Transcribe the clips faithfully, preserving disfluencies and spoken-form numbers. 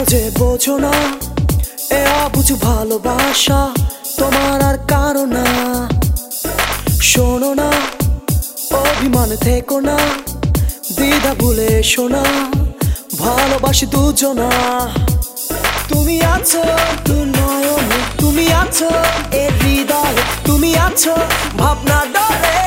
যে বোঝো না এ অবুঝ ভালোবাসা তোমার আর কারো না। শোনো না অভিমান থেকো না, দ্বিধা ভুলে এসো না, ভালোবাসি দুজনা। তুমি আছো দু নয়নে, তুমি আছো এ হৃদয়ে, তুমি আছো ভাবনা ডরে।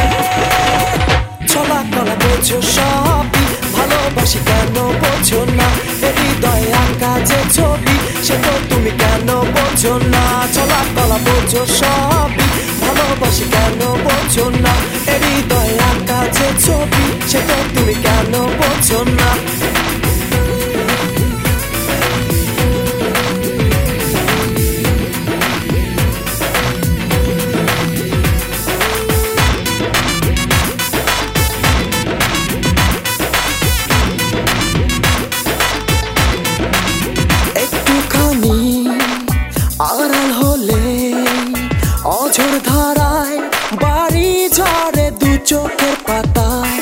চলা কলা বোঝো সবই, ভালোবাসি কেন বোঝো না। এ হৃদয়ে আঁকা যে ছবি সে তো তুমি কেন বোঝো না। চলা কলা বোঝো সবই, ভালোবাসি কেন বোঝো না। এ হৃদয়ে আঁকা যে ছবি সে তো তুমি কেন বোঝো না। আড়াল হলে অঝোর ধারায় বাড়ি ঝরে দু চোখের পাতায়।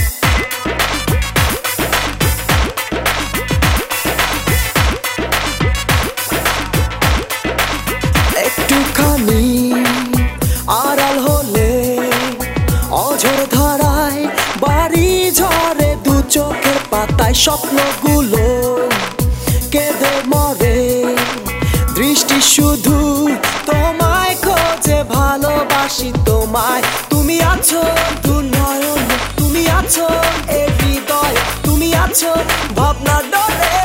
একটুখানি আড়াল হলে অঝোর ধারায় বাড়ি ঝরে দু চোখের পাতায়। স্বপ্নগুলো কেঁদে মরে, দৃষ্টি শুধু তোমায় খোঁজে, ভালোবাসি তোমায়। তুমি আছো দু নয়নে, তুমি আছো এ হৃদয়ে, তুমি আছো ভাবনা ডরে।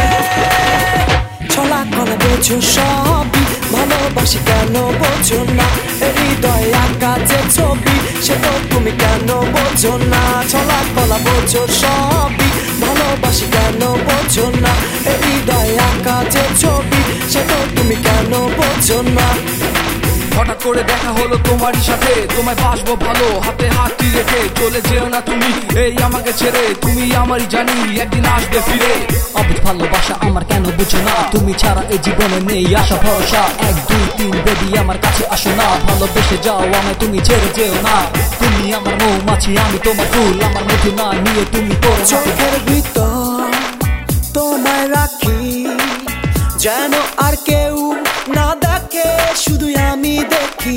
ছলা কলা বোঝো সবই, ভালোবাসি কেন বোঝো না। এ হৃদয়ে আঁকা যে ছবি সে তো তুমি কেন বোঝো না। ছলা কলা বোঝো সবই, ভালোবাসি কেন বোঝো না। এ হৃদয়ে আঁকা যে ছবি সে তো তুমি কেন বোঝো না। হঠাৎ করে দেখা হলো তোমারই সাথে, তোমায় বাসবো ভালো হাতে হাতটি রেখে। চলে যেও না তুমি এই আমাকে ছেড়ে, তুমি আমারই জানি একদিন আসবে ফিরে। অবুঝ ভালোবাসা আমার কেন বুঝো না, তুমি ছাড়া এই জীবনে নেই আশা ভরসা। এক দুই তিন বেবি আমার কাছে আসো না, ভালোবেসে যাও আমায় তুমি ছেড়ে যেও না। তুমি আমার মৌমাছি আমি তোমার ফুল, আমার মধু না নিয়ে তুমি করো। চোখের ভিতর তোমায় রাখি যেন আর কেউ না দেখে, শুধু আমি দেখি।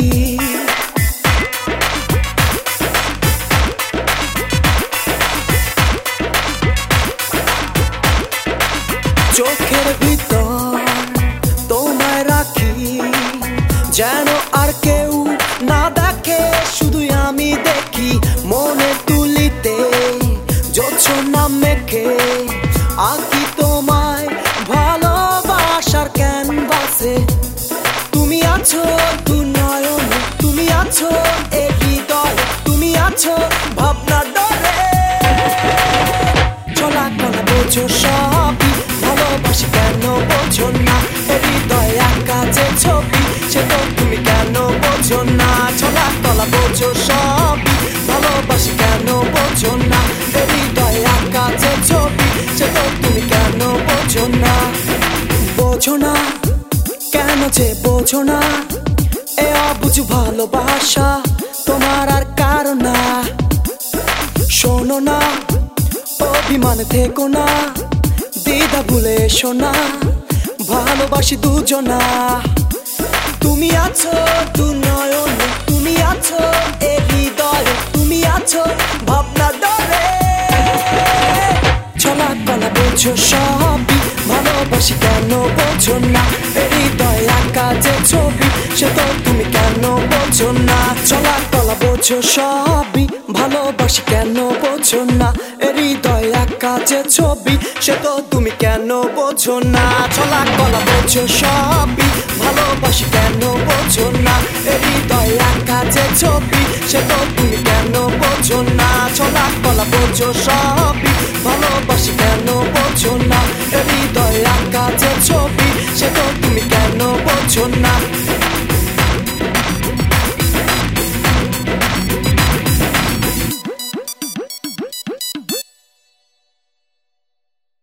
চোখের ভিতর তোমায় রাখি যেন আর কেউ না দেখে, শুধু আমি দেখি। মনে তুলিতে জোছনা মেখে আঁকি তোমায় ভালোবাসার ক্যানভাসে। তুমি আছো দু নয়নে, তুমি আছো এ হৃদয়ে, তুমি আছো ভাবনা ডরে। চলা কলা বোঝো সবই, ভালোবাসি কেন বোঝো না। এ হৃদয়ে আঁকা যে ছবি সে তো তুমি কেন বোঝো না। চলা কলা বোঝো সবই, ভালোবাসি কেন বোঝো না। এ হৃদয়ে আঁকা যে ছবি সে তো তুমি কেন বোঝো না। বোঝো না কেন যে বোঝো না, এ অবুঝ ভালোবাসা তোমার আর কারো না। শোনো না অভিমান থেকো না, দ্বিধা ভুলে এসো না, ভালোবাসি দুজনা। তুমি আছো দু নয়নে, তুমি আছো এ হৃদয়ে, তুমি আছো ভাবনা ডরে। ছলা কলা বোঝো সবই, ভালোবাসি কেন বোঝো না। এ হৃদয়ে আঁকা যে ছবি সে তো তুমি কেন বোঝো না। ছলা কলা বোঝো সবই, ভালোবাসি কেন বোঝো না। এ হৃদয়ে আঁকা যে ছবি সে তো তুমি কেন বোঝো না। ছলা কলা বোঝো সবই, ভালোবাসি কেন বোঝো না। এ হৃদয়ে আঁকা যে ছবি সে তো তুমি কেন বোঝো না। ছলা কলা বোঝো সবই, ভালোবাসি কেন